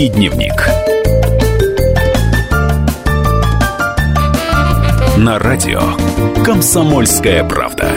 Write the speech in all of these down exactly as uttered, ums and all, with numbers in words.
Женский дневник. На радио «Комсомольская правда».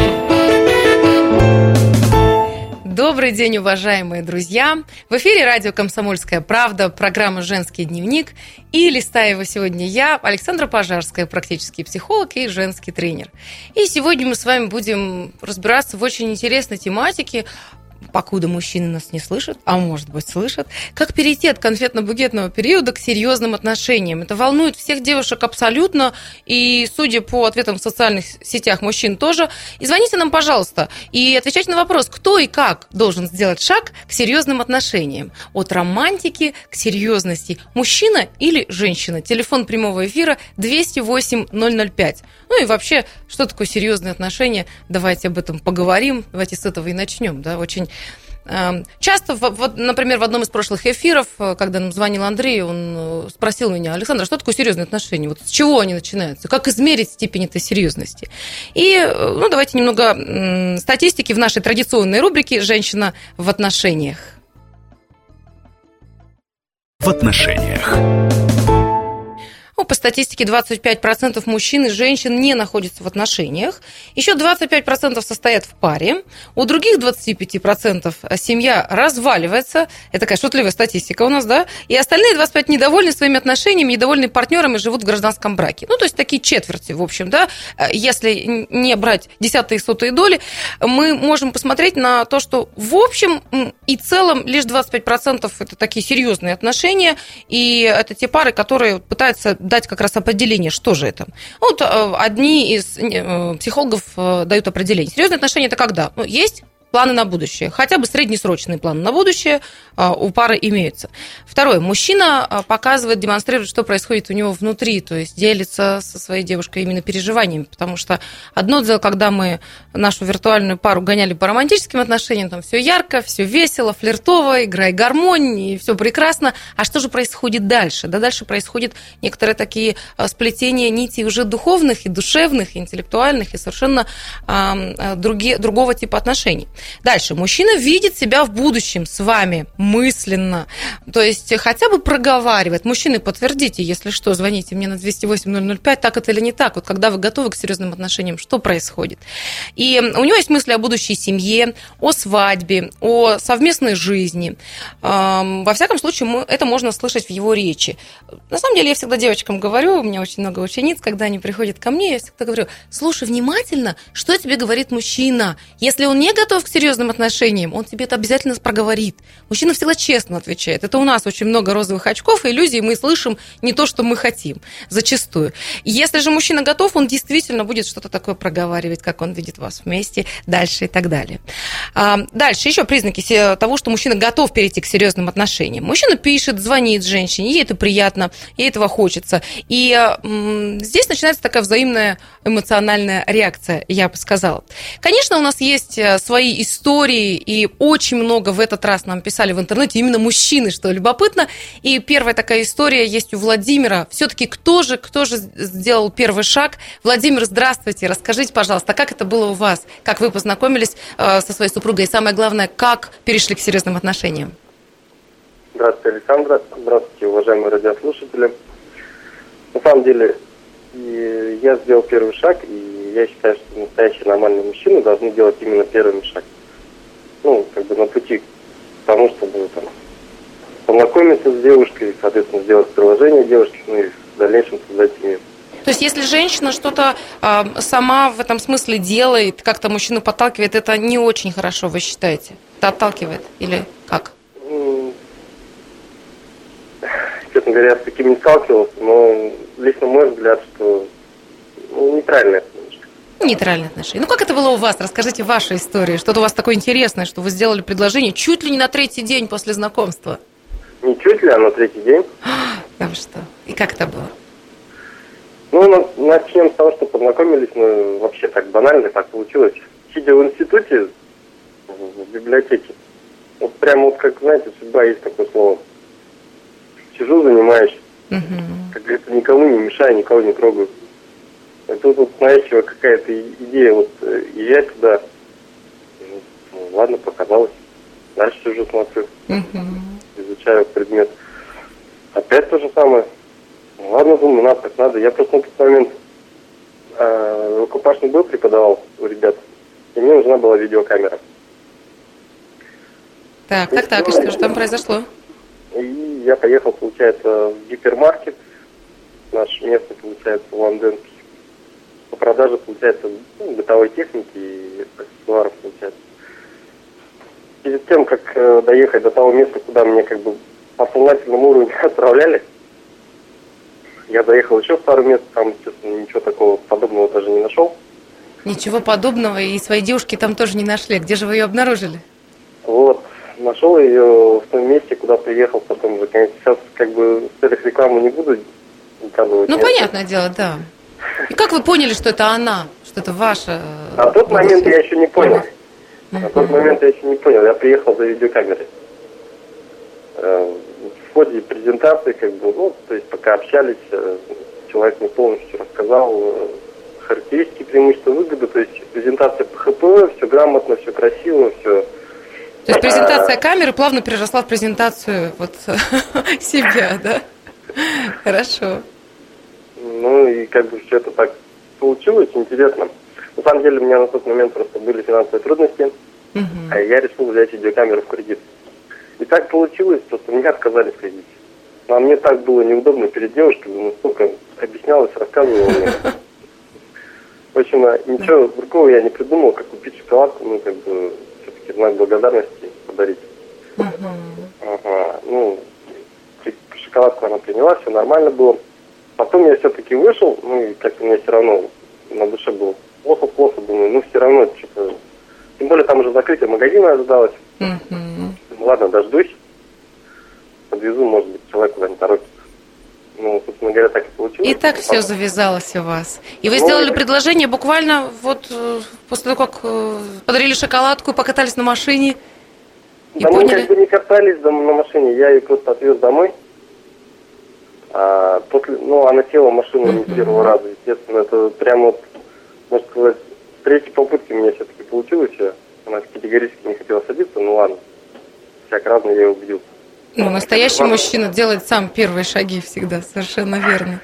Добрый день, уважаемые друзья! В эфире радио «Комсомольская правда», программа «Женский дневник». И листаю его сегодня я, Александра Пожарская, практический психолог и женский тренер. И сегодня мы с вами будем разбираться в очень интересной тематике, покуда мужчины нас не слышат, а может быть слышат, как перейти от конфетно-букетного периода к серьезным отношениям. Это волнует всех девушек абсолютно, и, судя по ответам в социальных сетях, мужчин тоже. И звоните нам, пожалуйста, и отвечайте на вопрос, кто и как должен сделать шаг к серьезным отношениям. От романтики к серьезности. Мужчина или женщина? Телефон прямого эфира двести восемь ноль ноль пять. Ну и вообще, что такое серьезные отношения? Давайте об этом поговорим. Давайте с этого и начнем. Да? Очень часто, вот, например, в одном из прошлых эфиров, когда нам звонил Андрей, он спросил меня: Александр, что такое серьезные отношения? Вот с чего они начинаются? Как измерить степень этой серьезности? И, ну, давайте немного статистики в нашей традиционной рубрике «Женщина в отношениях». В отношениях. Ну, по статистике, двадцать пять процентов мужчин и женщин не находятся в отношениях. Еще двадцать пять процентов состоят в паре. У других двадцать пять процентов семья разваливается. Это такая шутливая статистика у нас, да? И остальные двадцать пять процентов недовольны своими отношениями, недовольны партнерами, живут в гражданском браке. Ну, то есть такие четверти, в общем, да? Если не брать десятые и сотые доли, мы можем посмотреть на то, что в общем и целом лишь двадцать пять процентов это такие серьезные отношения. И это те пары, которые пытаются дать как раз определение, что же это. Вот одни из психологов дают определение. Серьезные отношения – это когда? Ну, есть планы на будущее, хотя бы среднесрочные планы на будущее у пары имеются. Второе. Мужчина показывает, демонстрирует, что происходит у него внутри, то есть делится со своей девушкой именно переживаниями, потому что одно дело, когда мы нашу виртуальную пару гоняли по романтическим отношениям, там все ярко, все весело, флиртово, игра и гармонь, и все прекрасно. А что же происходит дальше? Да, дальше происходят некоторые такие сплетения нитей уже духовных и душевных, и интеллектуальных, и совершенно э, другие, другого типа отношений. Дальше. Мужчина видит себя в будущем с вами мысленно, то есть хотя бы проговаривает. Мужчины, подтвердите, если что, звоните мне на двести восемь ноль ноль пять, так это или не так. Вот когда вы готовы к серьезным отношениям, что происходит? И у него есть мысли о будущей семье, о свадьбе, о совместной жизни. Во всяком случае, это можно слышать в его речи. На самом деле, я всегда девочкам говорю, у меня очень много учениц, когда они приходят ко мне, я всегда говорю: слушай внимательно, что тебе говорит мужчина. Если он не готов к серьезным отношениям, он тебе это обязательно проговорит. Мужчина всегда честно отвечает. Это у нас очень много розовых очков и иллюзий, мы слышим не то, что мы хотим, зачастую. Если же мужчина готов, он действительно будет что-то такое проговаривать, как он видит вас вместе, дальше и так далее. Дальше еще признаки того, что мужчина готов перейти к серьезным отношениям. Мужчина пишет, звонит женщине, ей это приятно, ей этого хочется. И здесь начинается такая взаимная эмоциональная реакция, я бы сказала. Конечно, у нас есть свои истории, и очень много в этот раз нам писали в интернете именно мужчины, что любопытно. И первая такая история есть у Владимира. Все-таки кто же, кто же сделал первый шаг? Владимир, здравствуйте. Расскажите, пожалуйста, как это было у вас? Как вы познакомились со своей супругой? И самое главное, как перешли к серьезным отношениям? Здравствуйте, Александра. Здравствуйте, уважаемые радиослушатели. На самом деле, я сделал первый шаг, и я считаю, что настоящие нормальные мужчины должны делать именно первый шаг. Ну, как бы на пути к тому, чтобы там познакомиться с девушкой, соответственно, сделать приложение девушке, ну и в дальнейшем создать семью. То есть, если женщина что-то э, сама в этом смысле делает, как-то мужчину подталкивает, это не очень хорошо, вы считаете? Это отталкивает или как? Честно говоря, я с таким не сталкивался, но лично мой взгляд, что ну, нейтральное отношение. Нейтральные отношения. Ну, как это было у вас? Расскажите вашу историю. Что-то у вас такое интересное, что вы сделали предложение чуть ли не на третий день после знакомства. Не чуть ли, а на третий день. Да вы что? И как это было? Ну, начнем с того, что познакомились мы вообще так банально, так получилось. Сидя в институте, в библиотеке, вот прямо вот как, знаете, судьба есть такое слово. Сижу, занимаюсь. Угу. Как говорится, никому не мешаю, никого не трогаю. И тут вот навязчивая какая-то идея вот езжать туда. Ну, ладно, показалось. Дальше уже смотрю. Угу. Изучаю предмет. Опять то же самое. Ладно, думаю, надо, так надо. Я просто на тот момент э, рукопашный бой преподавал у ребят, и мне нужна была видеокамера. Так, так, так, и что же там произошло? И я поехал, получается, в гипермаркет, наш местный, получается, лондонский, по продаже, получается, ну, бытовой техники и аксессуаров, получается. Перед тем, как э, доехать до того места, куда мне как бы по сознательному уровню отправляли, я доехал еще в пару мест, там, естественно, ничего такого подобного даже не нашел. Ничего подобного, и своей девушки там тоже не нашли. Где же вы ее обнаружили? Вот, нашел ее в том месте, куда приехал потом же. Конечно, сейчас как бы в целях рекламы не буду указывать. Ну, понятное дело, да. И как вы поняли, что это она, что это ваша? На тот момент я еще не понял. На тот момент я еще не понял. Я приехал за видеокамерой. В ходе презентации, как бы, ну, то есть пока общались, человек мне полностью рассказал характеристики, преимущества, выгоды, то есть презентация по ХПВ, все грамотно, все красиво, все. То есть презентация а... камеры плавно переросла в презентацию вот себя, да? Хорошо. Ну и как бы все это так получилось, интересно. На самом деле у меня на тот момент просто были финансовые трудности, uh-huh. а я решил взять видеокамеру в кредит. И так получилось, просто мне отказали в кредите. А мне так было неудобно перед девушкой, ну столько объяснялась, рассказывала мне. В общем, ничего другого я не придумал, как купить шоколадку, ну как бы все-таки знак благодарности подарить. Uh-huh. Ага, ну, шоколадку она приняла, все нормально было. Потом я все-таки вышел, ну и как-то мне все равно на душе было плохо-плохо, думаю, ну все равно что-то... Тем более там уже закрытие магазина ожидалось. Uh-huh. Ладно, дождусь, подвезу, может быть, человек куда-нибудь торопится. Ну, собственно говоря, так и получилось. И так потом... все завязалось у вас. И вы ну, сделали и... предложение буквально вот после того, как подарили шоколадку, покатались на машине и да поняли? Мы как бы не катались на машине, я ее просто отвез домой. А после, ну, она села в машину не с первого раза, естественно, это прямо вот, можно сказать, с третьей попытки у меня все-таки получилось. Она категорически не хотела садиться, ну ладно, всяк разно я ее убедил. Ну, настоящий ладно. Мужчина делает сам первые шаги всегда, совершенно верно.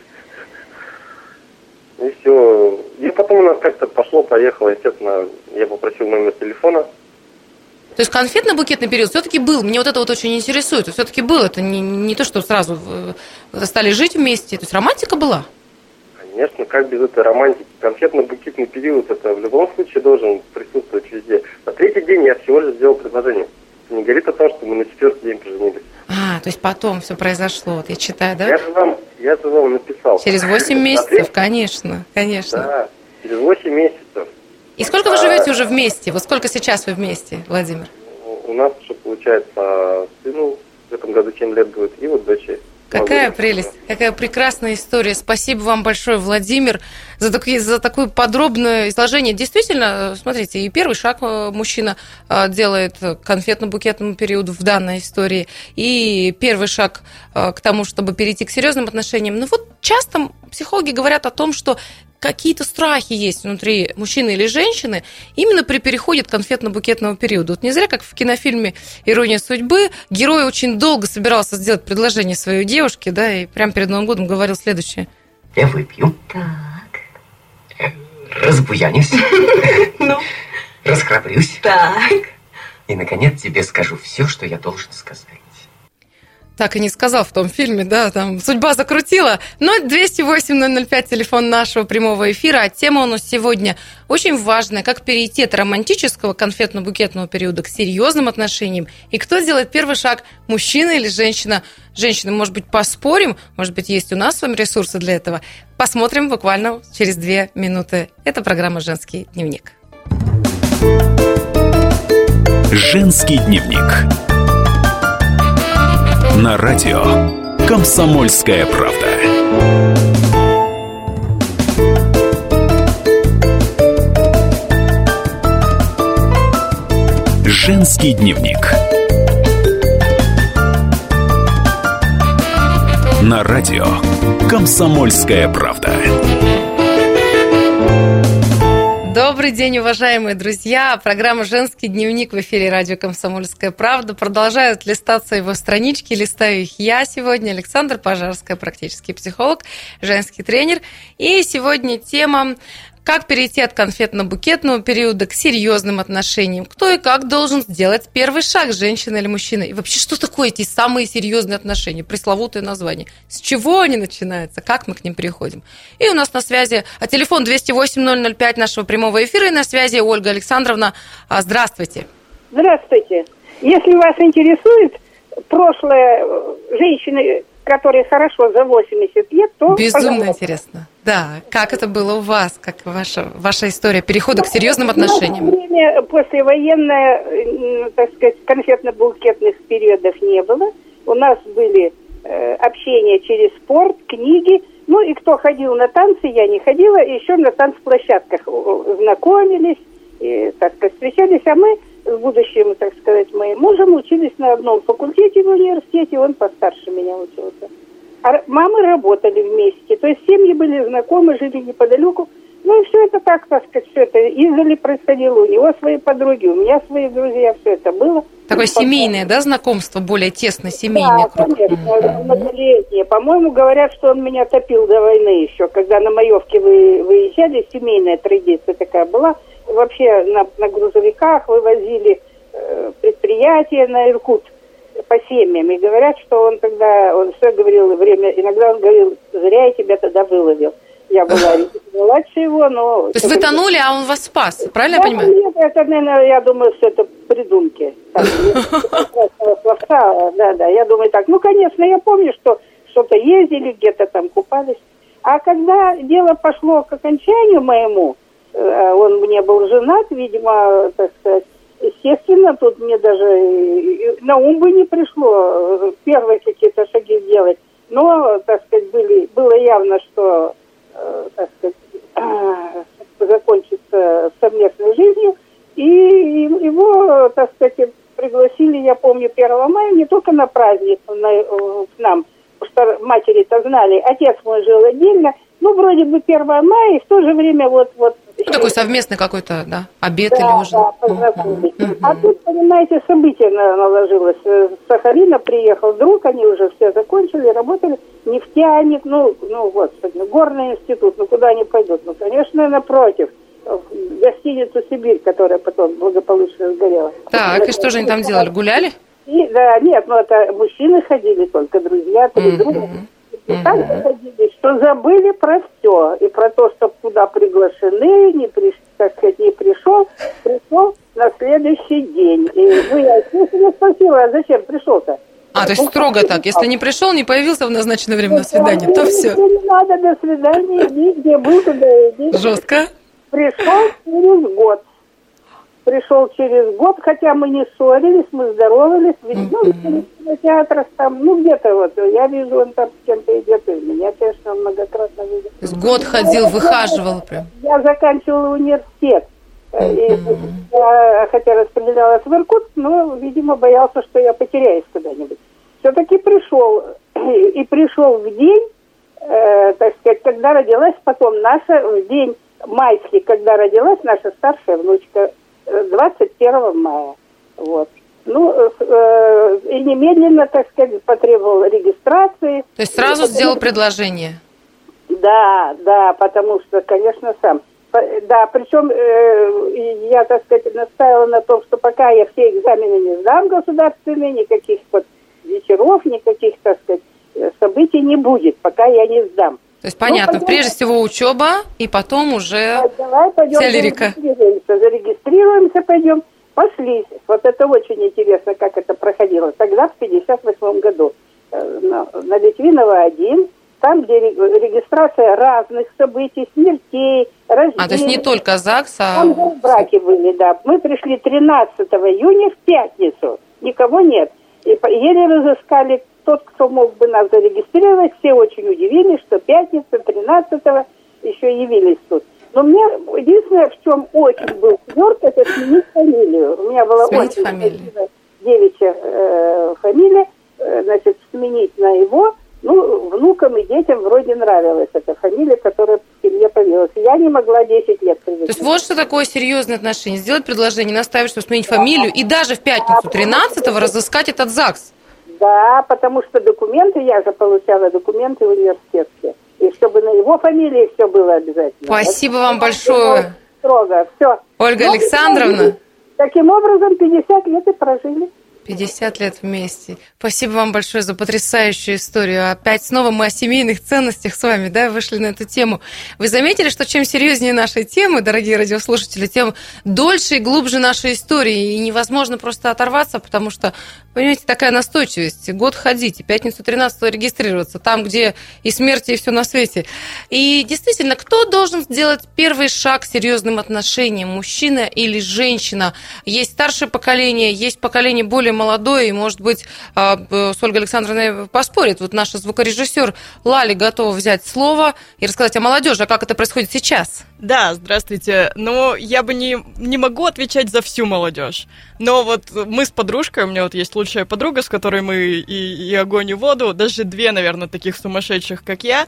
И все. И потом у нас как-то пошло, поехало, естественно, я попросил номер телефона. То есть конфетно-букетный период все-таки был. Мне вот это вот очень интересует. Все-таки был. Это не, не то, что сразу стали жить вместе. То есть романтика была? Конечно, как без этой романтики. Конфетно-букетный период, это в любом случае должен присутствовать везде. На третий день я всего лишь сделал предложение. Это не говорит о том, что мы на четвертый день поженились. А, то есть потом все произошло. Вот я читаю, да? Я же вам, я же вам написал. Через восемь месяцев, конечно, конечно. Да, через восемь месяцев. И сколько вы живете уже вместе? Вот сколько сейчас вы вместе, Владимир? У нас уже получается сыну в этом году семь лет будет, и вот дочери. Какая прелесть, какая прекрасная история. Спасибо вам большое, Владимир, за, такие, за такое подробное изложение. Действительно, смотрите, и первый шаг мужчина делает к конфетно-букетному периоду в данной истории, и первый шаг к тому, чтобы перейти к серьезным отношениям. Но вот часто психологи говорят о том, что какие-то страхи есть внутри мужчины или женщины именно при переходе к конфетно-букетному периоду. Вот не зря, как в кинофильме «Ирония судьбы», герой очень долго собирался сделать предложение своей девушке, да, и прямо перед Новым годом говорил следующее. Я выпью. Так. Разбуянюсь. Ну. Расхрабрюсь. Так. И, наконец, тебе скажу все, что я должен сказать. Так и не сказал в том фильме, да, там судьба закрутила. ноль двести восемь ноль ноль пять, телефон нашего прямого эфира. А тема у нас сегодня очень важная. Как перейти от романтического конфетно-букетного периода к серьезным отношениям. И кто сделает первый шаг, мужчина или женщина? Женщины, может быть, поспорим? Может быть, есть у нас с вами ресурсы для этого? Посмотрим буквально через две минуты. Это программа «Женский дневник». «Женский дневник». На радио «Комсомольская правда». Женский дневник. На радио «Комсомольская правда». Добрый день, уважаемые друзья. Программа «Женский дневник» в эфире радио «Комсомольская правда». Продолжают листаться его странички. Листаю их я сегодня, Александра Пожарская, практический психолог, женский тренер. И сегодня тема «Как перейти от конфетно-букетного периода к серьезным отношениям? Кто и как должен сделать первый шаг, женщина или мужчина? И вообще, что такое эти самые серьезные отношения? Пресловутое название. С чего они начинаются? Как мы к ним приходим? И у нас на связи а телефон двести восемь ноль ноль пять нашего прямого эфира. И на связи Ольга Александровна. Здравствуйте. Здравствуйте. Если вас интересует прошлое женщины, которые хорошо за восемьдесят лет, то... Безумно пожалуйста. Интересно. Да, как это было у вас, как ваша, ваша история перехода к серьезным отношениям? В время послевоенное, так сказать, конфетно-букетных периодов не было. У нас были э, общения через спорт, книги. Ну и кто ходил на танцы, я не ходила, еще на танцплощадках знакомились, и, так сказать, встречались, а мы с будущим, так сказать, моим мужем учились на одном факультете в университете, он постарше меня учился. А мамы работали вместе, то есть семьи были знакомы, жили неподалеку. Ну и все это так, так сказать, все это издали происходило. У него свои подруги, у меня свои друзья, все это было. Такое потом... семейное, да, знакомство, более тесно, семейный да, круг? конечно, многолетнее. По-моему, говорят, что он меня топил до войны еще, когда на маевке вы выезжали, семейная традиция такая была. Вообще на, на грузовиках вывозили э, предприятия на Иркут по семьям. И говорят, что он тогда, он все говорил, время, иногда он говорил, зря я тебя тогда выловил. Я была младше его, но... То есть вы тонули, а он вас спас, правильно да, я понимаю? Нет, это, наверное, я думаю, что это придумки. Да, да, я думаю так. Ну, конечно, я помню, что что-то ездили, где-то там купались. А когда дело пошло к окончанию моему, он мне был женат, видимо, так сказать, естественно, тут мне даже на ум бы не пришло первые какие-то шаги сделать. Но, так сказать, были, было явно, что, так сказать, закончится совместной жизнью. И его, так сказать, пригласили, я помню, первого мая не только на праздник на, к нам, потому что матери-то знали, отец мой жил отдельно, ну, вроде бы первого мая, и в то же время вот... вот ну, такой совместный какой-то, да, обед да, или ужин. Да, познакомились. Uh-huh. А тут, понимаете, событие наложилось. С Сахалина приехал друг, они уже все закончили, работали. Нефтяник, ну, ну, господи, горный институт, ну, куда они пойдут? Ну, конечно, напротив. В гостиницу «Сибирь», которая потом благополучно сгорела. Так, и что же они там делали? Гуляли? И, да, нет, ну, это мужчины ходили только, друзья, три uh-huh. друга. И так заходили, что забыли про все. И про то, что куда приглашены, не, при, так сказать, не пришел, пришел на следующий день. И ну, я не спросила, а зачем пришел-то? А, то есть строго так, если не пришел, не появился в назначенное время на свидание, то все. Не надо, до свидания, иди, где был, туда иди. Жестко. Пришел через год. Пришел через год, хотя мы не ссорились, мы здоровались, ведь, ну, в кинотеатрах там, ну, где-то вот, я вижу, он там с кем-то идет, и меня, конечно, многократно видел. То есть год ходил, выхаживал прям. Я заканчивала университет, и я, хотя распределялась в Иркутск, но, видимо, боялся, что я потеряюсь куда-нибудь. Все-таки пришел, и пришел в день, э, так сказать, когда родилась потом наша, в день майский, когда родилась наша старшая внучка, двадцать первого мая. Вот. Ну, э, и немедленно, так сказать, потребовал регистрации. То есть сразу сделал предложение? Да, да, потому что, конечно, сам. Да, причем э, я, так сказать, настаивала на том, что пока я все экзамены не сдам государственные, никаких вот вечеров, никаких, так сказать, событий не будет, пока я не сдам. То есть, понятно, ну, прежде всего учеба, и потом уже давай пойдем, вся лирика. Зарегистрируемся, зарегистрируемся, пойдем. Пошли. Вот это очень интересно, как это проходило. Тогда, в пятьдесят восьмом году, на, на Литвинова один, там, где регистрация разных событий, смертей, рождений. А, то есть не только ЗАГС, а... Там же браки были, да. Мы пришли тринадцатого июня в пятницу. Никого нет. И еле разыскали тот, кто мог бы нас зарегистрировать. Все очень удивились, что пятница, тринадцатого еще явились тут. Но мне единственное, в чем очень был тверд, это сменить фамилию. У меня была сменить очень красивая девичья э, фамилия, э, значит, сменить на его. Ну, внукам и детям вроде нравилась эта фамилия, которая в семье появилась. Я не могла десять лет привязаться. будет. То есть вот что такое серьезные отношения. Сделать предложение, наставить, чтобы сменить фамилию, и даже в пятницу тринадцатого разыскать этот ЗАГС. Да, потому что документы, я же получала документы университетские. И чтобы на его фамилии все было обязательно. Спасибо это вам большое. Строго, все. Ольга ну, Александровна. Таким образом, пятьдесят лет и прожили. пятьдесят лет вместе. Спасибо вам большое за потрясающую историю. Опять снова мы о семейных ценностях с вами, да, вышли на эту тему. Вы заметили, что чем серьезнее наши темы, дорогие радиослушатели, тем дольше и глубже наши истории. И невозможно просто оторваться, потому что, понимаете, такая настойчивость. Год ходить, и пятницу тринадцатого регистрироваться, там, где и смерти, и все на свете. И действительно, кто должен сделать первый шаг к серьезным отношениям, мужчина или женщина? Есть старшее поколение, есть поколение более молодой, и, может быть, с Ольгой Александровной поспорит. Вот наша звукорежиссер Лали готова взять слово и рассказать о молодежи, а как это происходит сейчас. Да, здравствуйте. Ну, я бы не, не могу отвечать за всю молодежь. Но вот мы с подружкой, у меня вот есть лучшая подруга, с которой мы и, и огонь, и воду, даже две, наверное, таких сумасшедших, как я.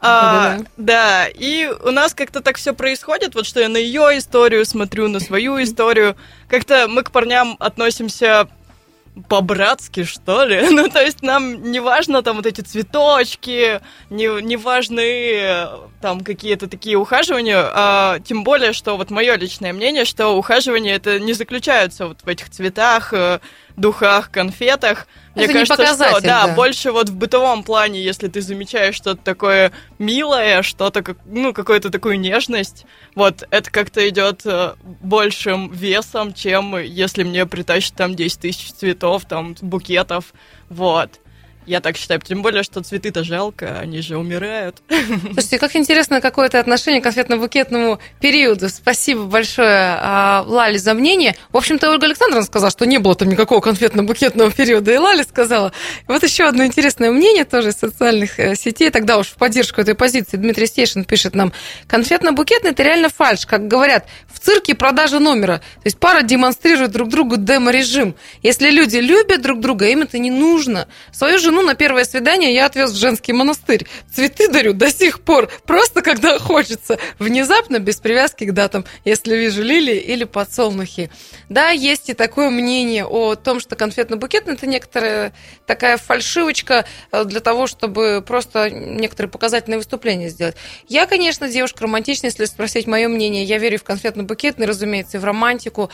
А, да, да, и у нас как-то так все происходит, вот что я на ее историю смотрю, на свою историю. Как-то мы к парням относимся по-братски, что ли. Ну, то есть нам не важно там вот эти цветочки, не, не важны там какие-то такие ухаживания, а тем более, что вот мое личное мнение, что ухаживания это не заключаются вот в этих цветах, духах, конфетах. Мне это кажется, не показатель, что да, да, больше вот в бытовом плане, если ты замечаешь что-то такое милое, что-то, ну, какую-то такую нежность, вот, это как-то идет большим весом, чем если мне притащат там десять тысяч цветов, там, букетов, вот. Я так считаю, тем более, что цветы-то жалко, они же умирают. Слушайте, как интересно какое-то отношение к конфетно-букетному периоду. Спасибо большое, Лали, за мнение. В общем-то, Ольга Александровна сказала, что не было там никакого конфетно-букетного периода, и Лали сказала. Вот еще одно интересное мнение тоже из социальных сетей, тогда уж в поддержку этой позиции Дмитрий Стешин пишет нам: конфетно-букетный – это реально фальшь, как говорят, в цирке продажа номера. То есть пара демонстрирует друг другу демо-режим. Если люди любят друг друга, им это не нужно. Свою жену на первое свидание я отвез в женский монастырь. Цветы дарю до сих пор, просто когда хочется. Внезапно, без привязки к датам, если вижу лилии или подсолнухи. Да, есть и такое мнение о том, что конфетно-букетный – это некоторая такая фальшивочка для того, чтобы просто некоторые показательные выступления сделать. Я, конечно, девушка романтичная, если спросить мое мнение. Я верю в конфетно-букетный, разумеется, и в романтику.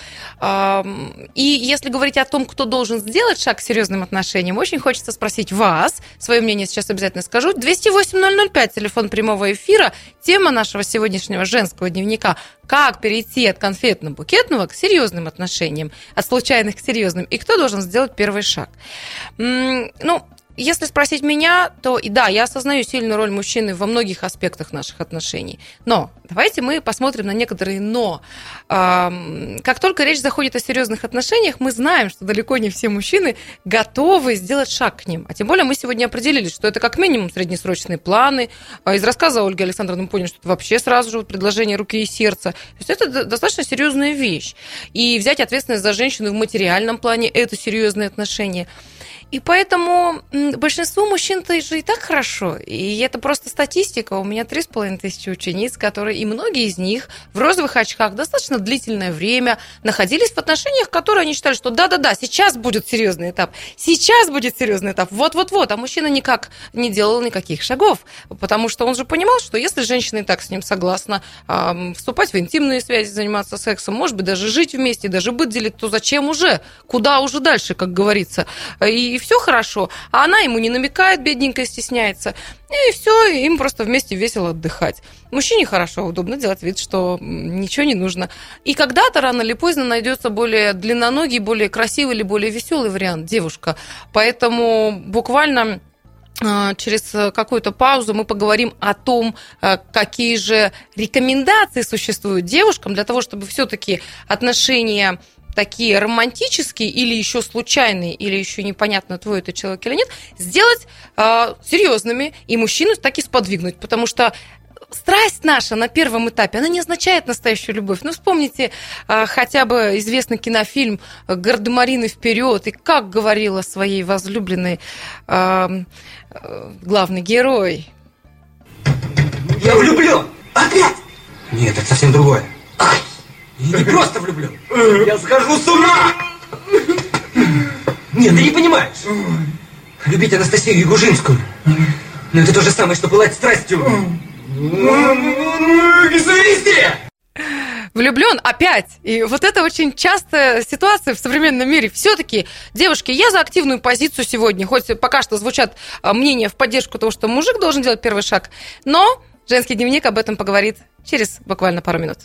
И если говорить о том, кто должен сделать шаг к серьезным отношениям, очень хочется спросить вас. Свое мнение сейчас обязательно скажу. двести восемь ноль ноль пять, телефон прямого эфира. Тема нашего сегодняшнего женского дневника: как перейти от конфетно-букетного к серьезным отношениям, от случайных к серьезным, и кто должен сделать первый шаг. Ну, если спросить меня, то и да, я осознаю сильную роль мужчины во многих аспектах наших отношений. Но давайте мы посмотрим на некоторые «но». Как только речь заходит о серьезных отношениях, мы знаем, что далеко не все мужчины готовы сделать шаг к ним. А тем более мы сегодня определились, что это как минимум среднесрочные планы. Из рассказа Ольги Александровны мы поняли, что это вообще сразу же предложение руки и сердца. То есть это достаточно серьезная вещь. И взять ответственность за женщину в материальном плане – это серьезные отношения. И поэтому большинству мужчин-то же и так хорошо. И это просто статистика. У меня три с половиной тысячи учениц, которые, и многие из них в розовых очках достаточно длительное время находились в отношениях, которые они считали, что да-да-да, сейчас будет серьезный этап, сейчас будет серьезный этап, вот-вот-вот. А мужчина никак не делал никаких шагов, потому что он же понимал, что если женщина и так с ним согласна э, вступать в интимные связи, заниматься сексом, может быть, даже жить вместе, даже быт делить, то зачем уже? Куда уже дальше, как говорится? И И все хорошо, а она ему не намекает, бедненькая, стесняется. И все, им просто вместе весело отдыхать. Мужчине хорошо, удобно делать вид, что ничего не нужно. И когда-то, рано или поздно, найдется более длинноногий, более красивый или более веселый вариант девушка. Поэтому буквально через какую-то паузу мы поговорим о том, какие же рекомендации существуют девушкам для того, чтобы все-таки отношения такие романтические или еще случайные, или еще непонятно, твой это человек или нет, сделать э, серьезными и мужчину так и сподвигнуть, потому что страсть наша на первом этапе, она не означает настоящую любовь. Ну, вспомните э, хотя бы известный кинофильм «Гардемарины вперед», и как говорила своей возлюбленной э, э, главный герой. Я влюблен! Опять! Нет, это совсем другое. Я не просто влюблен. Я схожу с ума! Нет, ты не понимаешь. Любить Анастасию Ягужинскую. Но это то же самое, что пылать страстью. Зависти! Влюблен опять. И вот это очень частая ситуация в современном мире. Все-таки, девушки, я за активную позицию сегодня. Хоть пока что звучат мнения в поддержку того, что мужик должен делать первый шаг. Но женский дневник об этом поговорит через буквально пару минут.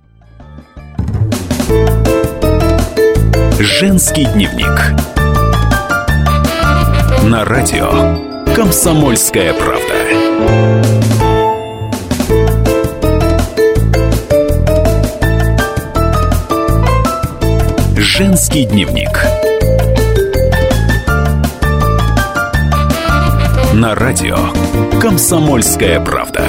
Женский дневник. На радио «Комсомольская правда». Женский дневник. На радио «Комсомольская правда».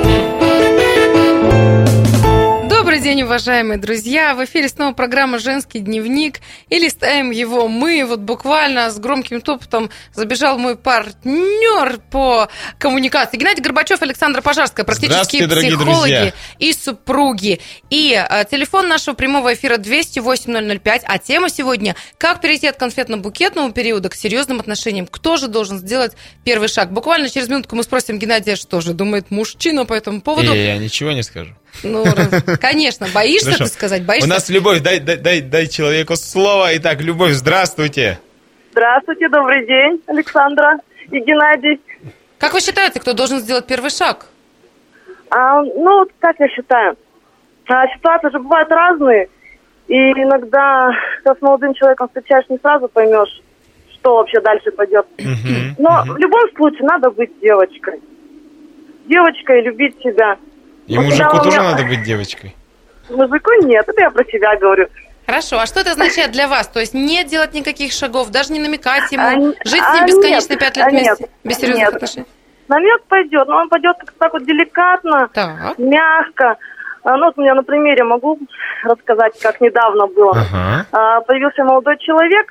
Добрый день, уважаемые друзья! В эфире снова программа «Женский дневник». И листаем его мы. Вот буквально с громким топотом забежал мой партнер по коммуникации. Геннадий Горбачев, Александра Пожарская, практические психологи и супруги. И а, телефон нашего прямого эфира двести восемь ноль ноль пять. А тема сегодня – как перейти от конфетно-букетного периода к серьезным отношениям. Кто же должен сделать первый шаг? Буквально через минутку мы спросим Геннадия, что же думает мужчина по этому поводу. Не, я ничего не скажу. Ну, конечно, боишься Хорошо. ты сказать, боишься? У нас Любовь, дай, дай, дай, дай человеку слово. Итак, Любовь, здравствуйте. Здравствуйте, добрый день, Александра и Геннадий. Как вы считаете, кто должен сделать первый шаг? А, ну, как я считаю, а, ситуации же бывают разные, и иногда, когда с молодым человеком встречаешь, не сразу поймешь, что вообще дальше пойдет. Uh-huh, Но uh-huh. в любом случае надо быть девочкой. Девочкой, любить себя. И вот мужику меня... тоже надо быть девочкой? Мужику нет, это я про себя говорю. Хорошо, а что это означает для вас? То есть не делать никаких шагов, даже не намекать ему, а, жить а, с ним бесконечно нет, пять лет а, вместе, нет, без серьезных нет. отношений? Намек пойдет, но он пойдет как-то так вот деликатно, Так. мягко. А, ну, вот у меня на примере могу рассказать, как недавно было. Ага. А, появился молодой человек.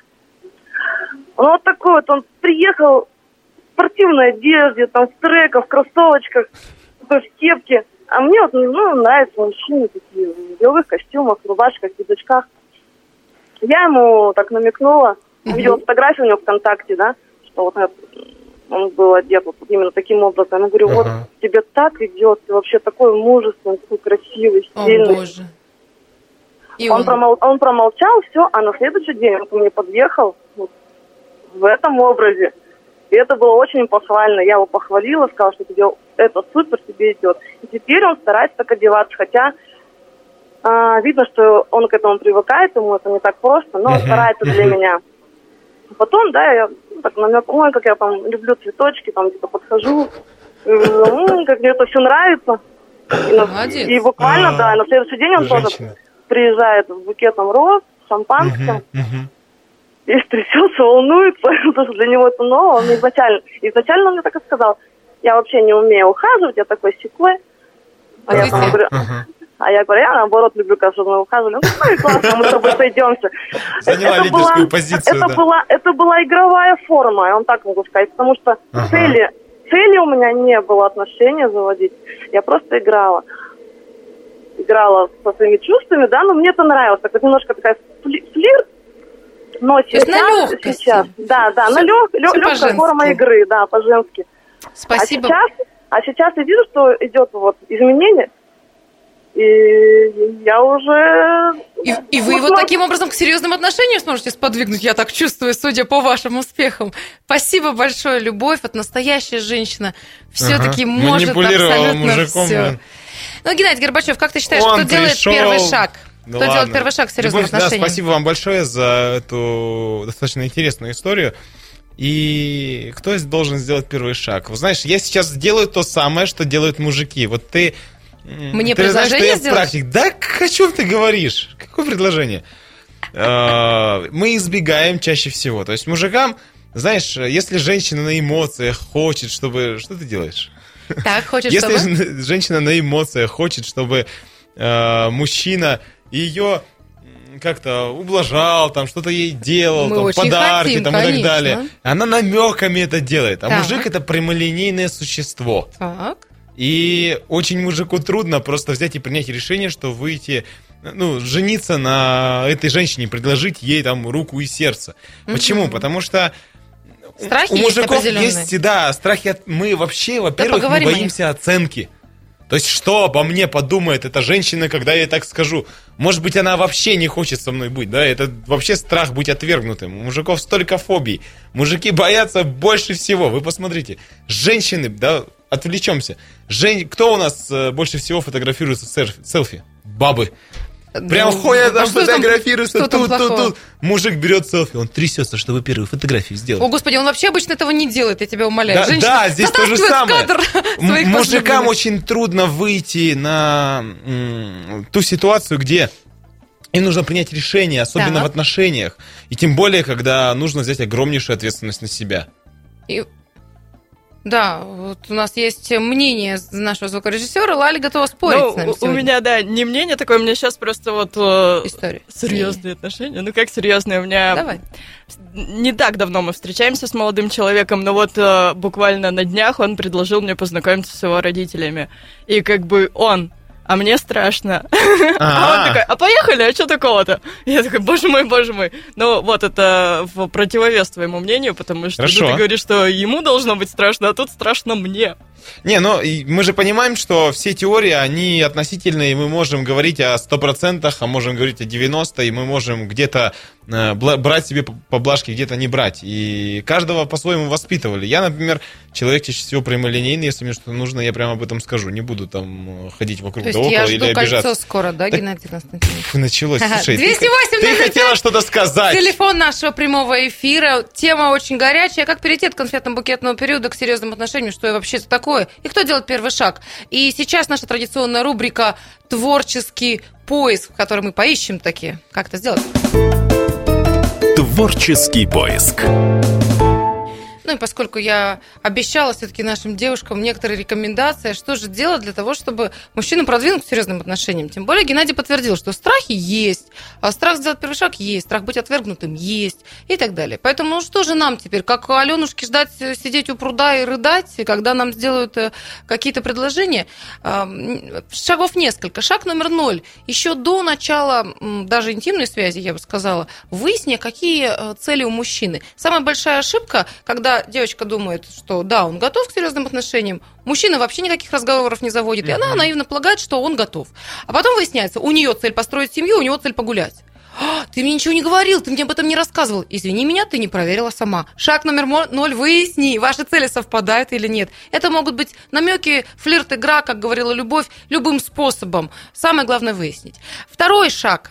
Он вот такой вот, он приехал в спортивной одежде, там, в треках, в кроссовочках, такой в кепке. А мне вот, ну, нравятся мужчины такие, в деловых костюмах, в рубашках, в пиджачках. Я ему так намекнула, увидела фотографию у него ВКонтакте, да, что вот он был одет вот именно таким образом. Я говорю, вот Ага. тебе так идет, ты вообще такой мужественный, такой красивый, О, сильный. боже. И Он, он... промол... он промолчал, все, а на следующий день он ко мне подъехал вот, в этом образе. И это было очень похвально. Я его похвалила, сказала, что тебе это супер, тебе идет. И теперь он старается так одеваться, хотя а, видно, что он к этому привыкает, ему это не так просто, но он старается для меня. Потом, да, я ну, так намек, ой, как я там люблю цветочки, там типа подхожу, м-м, как мне это все нравится. И, на... Молодец. и буквально, А, да, на следующий день он тоже женщина. приезжает с букетом роз, шампанским. Мгм, мгм. И трясется, волнуется, потому что для него это ново. Он изначально, изначально он мне так и сказал, я вообще не умею ухаживать, я такой секой. А я, там говорю, Ага. а я говорю, я наоборот люблю, когда чтобы мы ухаживали. Ну, и классно, мы с тобой сойдемся. Заняла Это лидерскую была- позицию, это да. была, это была игровая форма, я вам так могу сказать, потому что Ага. цели, цели у меня не было отношения заводить, я просто играла. Играла со своими чувствами, да, но мне это нравилось. Так вот немножко такая фли- флирт. Но То есть на сейчас, лёгкости. сейчас, да, да, Всё- на лег, всё легкая по-женски. форма игры, да, по-женски. Спасибо. А сейчас, а сейчас я вижу, что идет вот изменение, и я уже... И, и вы его Вот, таким образом к серьезным отношениям сможете сподвигнуть, я так чувствую, судя по вашим успехам. Спасибо большое, Любовь. Вот настоящая женщина все-таки Ага. может Манипулировала абсолютно мужиком, все. да. Ну, Геннадий Горбачев, как ты считаешь, Он кто делает пришел. первый шаг? Да Кто ладно. делает первый шаг к серьезным Любовь, да, отношениям? спасибо вам большое за эту достаточно интересную историю. И кто должен сделать первый шаг? Вы знаешь, я сейчас делаю то самое, что делают мужики. Вот ты... м, Мне ты знаешь, что предложение я сделать? практик. Да, о чем ты говоришь? Какое предложение? Э, Мы избегаем чаще всего. То есть мужикам, знаешь, если женщина на эмоциях хочет, чтобы... Что ты делаешь? Так, хочешь, Если чтобы... ж- женщина на эмоциях хочет, чтобы э, мужчина ее м, как-то ублажал, там что-то ей делал, Мы там, очень подарки хотим, там, и так конечно. далее. Она намеками это делает. А Так. мужик это прямолинейное существо. Так. И очень мужику трудно просто взять и принять решение, что выйти ну, жениться на этой женщине, предложить ей там руку и сердце. Почему? Потому что страхи у мужиков есть, есть, да, страхи. От... Мы вообще, во-первых, да, мы боимся оценки. То есть, что обо мне подумает эта женщина, когда я ей так скажу? Может быть, она вообще не хочет со мной быть, да? Это вообще страх быть отвергнутым. У мужиков столько фобий. Мужики боятся больше всего. Вы посмотрите. Женщины, да, отвлечемся. Жен... Кто у нас больше всего фотографируется в селфи? Бабы. Прям ну, ходят там, а фотографируются, тут, тут, тут. Мужик берет селфи, он трясется, чтобы первую фотографию сделать. О, Господи, он вообще обычно этого не делает, я тебя умоляю. Да, Женщина да, здесь то же самое. М- мужикам возлюбленных. очень трудно выйти на м- ту ситуацию, где им нужно принять решение, особенно да. в отношениях. И тем более, когда нужно взять огромнейшую ответственность на себя. И... Да, вот у нас есть мнение нашего звукорежиссера, Лали готова спорить ну, с нами у сегодня. меня, да, не мнение такое, у меня сейчас просто вот... История. Серьезные отношения. Ну, как серьезные? У меня... Давай. Не так давно мы встречаемся с молодым человеком, но вот э, буквально на днях он предложил мне познакомиться с его родителями. И как бы он... А мне страшно. А он такой, а поехали, а что такого-то? Я такой, боже мой, боже мой. Ну, вот это в противовес твоему мнению, потому что ты говоришь, что ему должно быть страшно, а тут страшно мне. Не, ну, мы же понимаем, что все теории, они относительные, и мы можем говорить о сто процентах, а можем говорить о девяноста процентах, и мы можем где-то э, брать себе поблажки, где-то не брать. И каждого по-своему воспитывали. Я, например, человек чаще всего прямолинейный, если мне что-то нужно, я прямо об этом скажу. Не буду там ходить вокруг да около или обижаться. То есть я жду кольцо скоро, да, Геннадий Константинович? Началось. Слушай, двести восемь ты, ты хотела что-то сказать. Телефон нашего прямого эфира. Тема очень горячая. Как перейти от конфетно-букетного периода к серьезным отношениям? Что вообще это такое? И кто делает первый шаг? И сейчас наша традиционная рубрика «Творческий поиск», в которой мы поищем такие. Как это сделать? Творческий поиск. Ну и поскольку я обещала все-таки нашим девушкам некоторые рекомендации, что же делать для того, чтобы мужчину продвинуть к серьезным отношениям. Тем более Геннадий подтвердил, что страхи есть, а страх сделать первый шаг есть, страх быть отвергнутым есть и так далее. Поэтому ну что же нам теперь, как Аленушке, ждать, сидеть у пруда и рыдать, когда нам сделают какие-то предложения? Шагов несколько. Шаг номер ноль. Еще до начала даже интимной связи, я бы сказала, выясни, какие цели у мужчины. Самая большая ошибка, когда девочка думает, что да, он готов к серьезным отношениям, мужчина вообще никаких разговоров не заводит, и она наивно полагает, что он готов. А потом выясняется, у нее цель построить семью, у него цель погулять. А, ты мне ничего не говорил, ты мне об этом не рассказывал. Извини меня, ты не проверила сама. Шаг номер ноль, выясни, ваши цели совпадают или нет. Это могут быть намеки, флирт, игра, как говорила Любовь, любым способом. Самое главное выяснить. Второй шаг.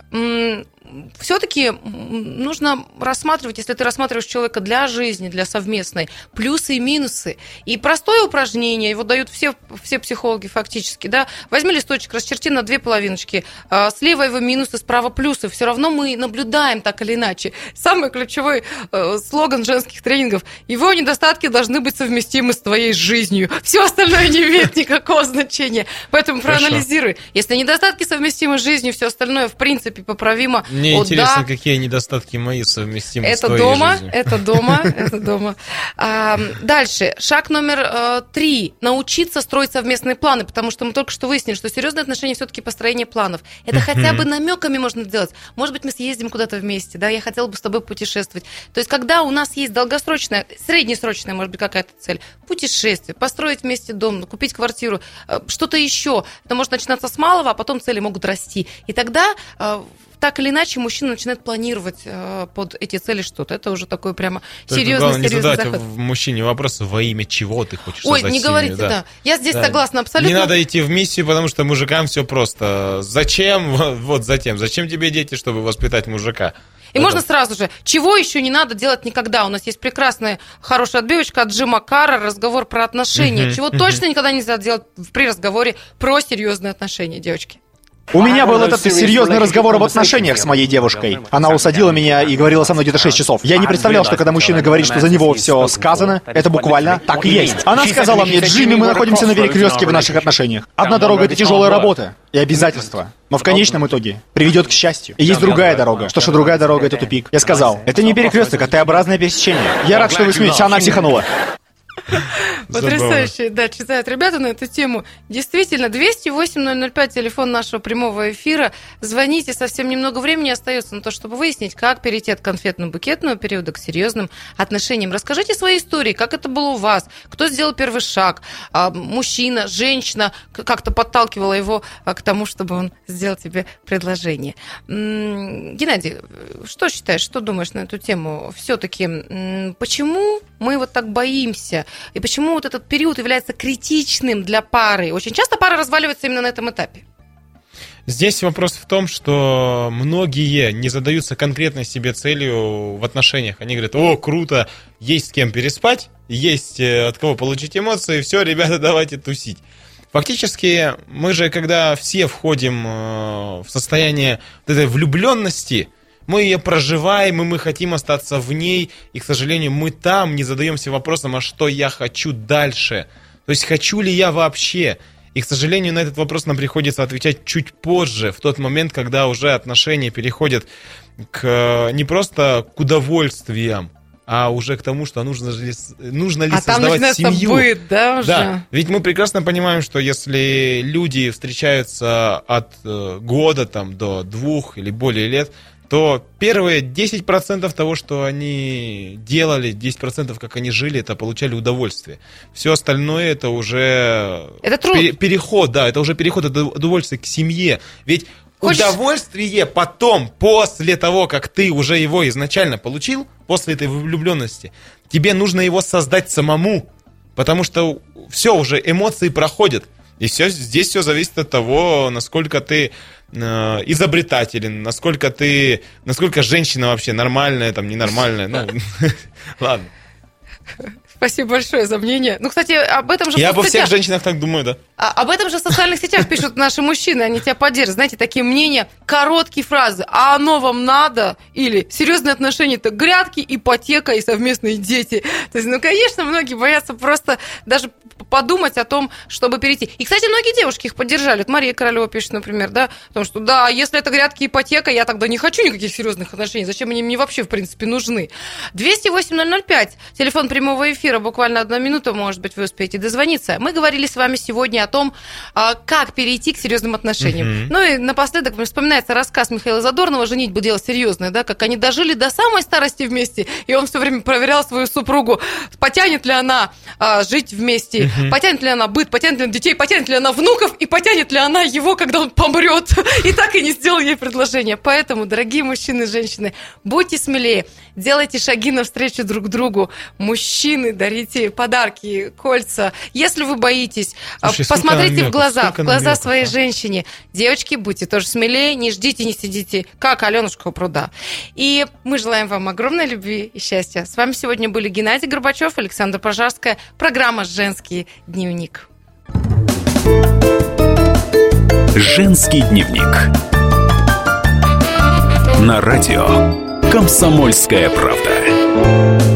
Все-таки нужно рассматривать, если ты рассматриваешь человека для жизни, для совместной, плюсы и минусы. И простое упражнение, его дают все, все психологи фактически, да. Возьми листочек, расчерти на две половиночки, слева его минусы, справа плюсы. Все равно мы наблюдаем так или иначе. Самый ключевой э, слоган женских тренингов: его недостатки должны быть совместимы с твоей жизнью. Все остальное не имеет никакого значения. Поэтому проанализируй. Если недостатки совместимы с жизнью, все остальное в принципе поправимо. Мне О, интересно, да. какие недостатки мои совместимы это с твоей дома, жизнью. Это дома, это дома. А, дальше. Шаг номер а, три. Научиться строить совместные планы, потому что мы только что выяснили, что серьезные отношения все-таки построение планов. Это хотя бы намеками можно сделать. Может быть, мы съездим куда-то вместе, да, я хотела бы с тобой путешествовать. То есть, когда у нас есть долгосрочная, среднесрочная, может быть, какая-то цель, путешествие, построить вместе дом, купить квартиру, что-то еще. Это может начинаться с малого, а потом цели могут расти. И тогда так или иначе мужчина начинает планировать э, под эти цели что-то. Это уже такой прямо серьезный, серьезный не задать заход. мужчине вопрос, во имя чего ты хочешь Ой, создать не семью. говорите, да. да. Я здесь да. согласна абсолютно. Не надо идти в миссию, потому что мужикам все просто. Зачем? Вот затем. Зачем тебе дети, чтобы воспитать мужика? И это... можно сразу же, чего еще не надо делать никогда. У нас есть прекрасная, хорошая отбивочка от Джима Карра, разговор про отношения. Uh-huh, чего uh-huh. точно никогда нельзя делать при разговоре про серьезные отношения, девочки. У меня был этот серьезный разговор об отношениях с моей девушкой. Она усадила меня и говорила со мной где-то шесть часов. Я не представлял, что когда мужчина говорит, что за него все сказано, это буквально так и есть. Она сказала мне: Джимми, мы находимся на перекрестке в наших отношениях. Одна дорога — это тяжелая работа и обязательства, но в конечном итоге приведет к счастью. И есть другая дорога. Что ж, другая дорога — это тупик. Я сказал: это не перекресток, а Т-образное пересечение. Я рад, что вы смеетесь, она психанула. Потрясающе, да, читают ребята на эту тему. Действительно, двести восемь ноль ноль пять, телефон нашего прямого эфира. Звоните, совсем немного времени остается на то, чтобы выяснить, как перейти от конфетно-букетного периода к серьезным отношениям. Расскажите свои истории, как это было у вас, кто сделал первый шаг, мужчина, женщина, как-то подталкивала его к тому, чтобы он сделал тебе предложение. Геннадий, что считаешь, что думаешь на эту тему? Все-таки почему мы вот так боимся? И почему вот этот период является критичным для пары? Очень часто пары разваливаются именно на этом этапе. Здесь вопрос в том, что многие не задаются конкретной себе целью в отношениях. Они говорят: о, круто, есть с кем переспать, есть от кого получить эмоции, все, ребята, давайте тусить. Фактически, мы же, когда все входим в состояние вот этой влюбленности, мы ее проживаем, и мы хотим остаться в ней, и, к сожалению, мы там не задаемся вопросом, а что я хочу дальше? То есть, хочу ли я вообще? И, к сожалению, на этот вопрос нам приходится отвечать чуть позже, в тот момент, когда уже отношения переходят к не просто к удовольствиям, а уже к тому, что нужно ли, нужно ли а создавать там семью. Быт, да, уже? Да, ведь мы прекрасно понимаем, что если люди встречаются от года там, до двух или более лет, то первые десять процентов того, что они делали, десять процентов, как они жили, это получали удовольствие. Все остальное это уже это труд. Пере- переход, да, это уже переход от удовольствия к семье. Ведь Хочешь... удовольствие потом, после того, как ты уже его изначально получил, после этой влюбленности, тебе нужно его создать самому, потому что все, уже эмоции проходят. И все, здесь все зависит от того, насколько ты э, изобретателен, насколько ты, насколько женщина вообще нормальная, там, ненормальная. Ну, ладно. Спасибо большое за мнение. Ну, кстати, об этом же... Я обо всех женщинах так думаю, да. А, об этом же в социальных сетях пишут наши мужчины, они тебя поддерживают. Знаете, такие мнения, короткие фразы. А оно вам надо? Или серьезные отношения — это грядки, ипотека и совместные дети. То есть, ну, конечно, многие боятся просто даже подумать о том, чтобы перейти. И, кстати, многие девушки их поддержали. Вот Мария Королева пишет, например, да, о том, что да, если это грядки и ипотека, я тогда не хочу никаких серьезных отношений. Зачем они мне вообще, в принципе, нужны? двести восемь ноль ноль пять, телефон прямого эфира, буквально одна минута, может быть, вы успеете дозвониться. Мы говорили с вами сегодня о том, как перейти к серьезным отношениям. Mm-hmm. Ну и напоследок вспоминается рассказ Михаила Задорнова «Женитьба — дело серьезное», да, как они дожили до самой старости вместе, и он все время проверял свою супругу, потянет ли она а, жить вместе, mm-hmm. потянет ли она быт, потянет ли она детей, потянет ли она внуков, и потянет ли она его, когда он помрет. И так и не сделал ей предложение. Поэтому, дорогие мужчины и женщины, будьте смелее, делайте шаги навстречу друг другу. Мужчины, дарите подарки, кольца. Если вы боитесь, слушай, посмотрите в глаза, в глаза намеков, своей а? женщине. Девочки, будьте тоже смелее, не ждите, не сидите, как Аленушка у пруда. И мы желаем вам огромной любви и счастья. С вами сегодня были Геннадий Горбачев, Александра Пожарская, программа «Женский дневник». «Женский дневник» на радио «Комсомольская правда».